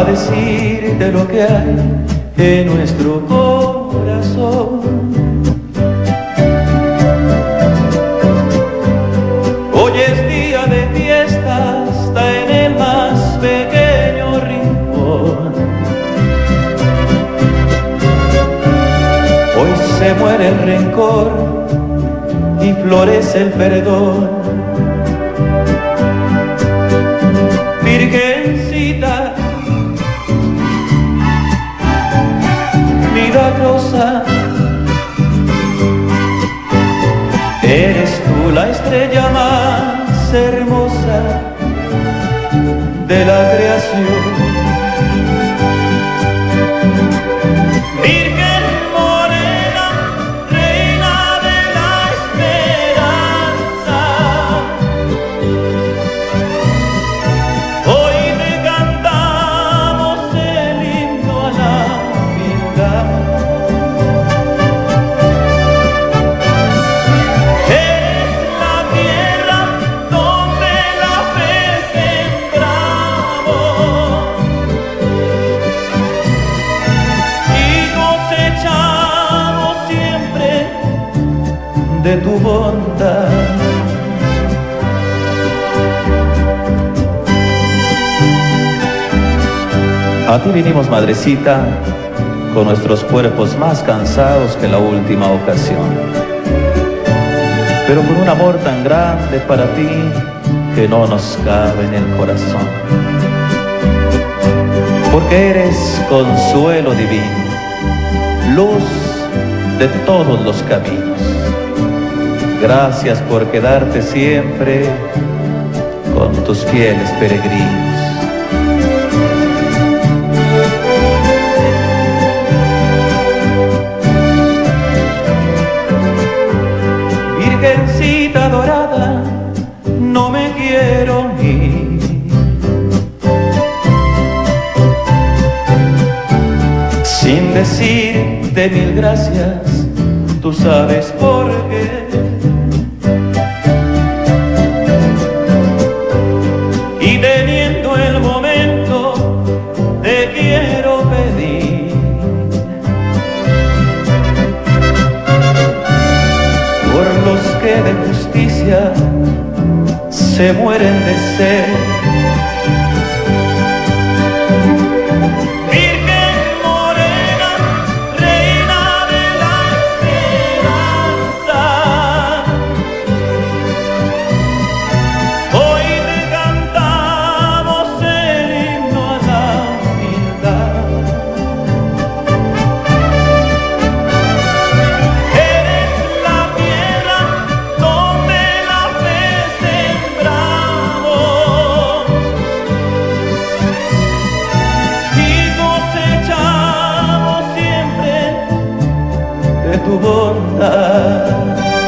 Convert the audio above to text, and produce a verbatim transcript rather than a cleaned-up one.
decirte lo que hay en nuestro corazón. Hoy es día de fiesta hasta en el más pequeño rincón. Hoy se muere el rencor y florece el perdón. Virgencita milagrosa, eres tú la estrella más hermosa de la creación. Virgen morena, reina de la esperanza, hoy te cantamos el himno a la humildad. Eres la tierra donde la fe sembramos y cosechamos siempre de tu bondad. A ti vinimos, madrecita, con nuestros cuerpos más cansados que la última ocasión, pero con un amor tan grande para ti que no nos cabe en el corazón. Porque eres consuelo divino, luz de todos los caminos. Gracias por quedarte siempre con tus fieles peregrinos. Virgencita dorada, no me quiero ir, sin decirte mil gracias, tú sabes por qué. Y teniendo el momento, te quiero pedir por los que de justicia se mueren de sed. Virgen morena, reina de la esperanza, hoy te cantamos el himno a la humildad. Eres la tierra donde la fe sembramos y cosechamos siempre de tu bondad.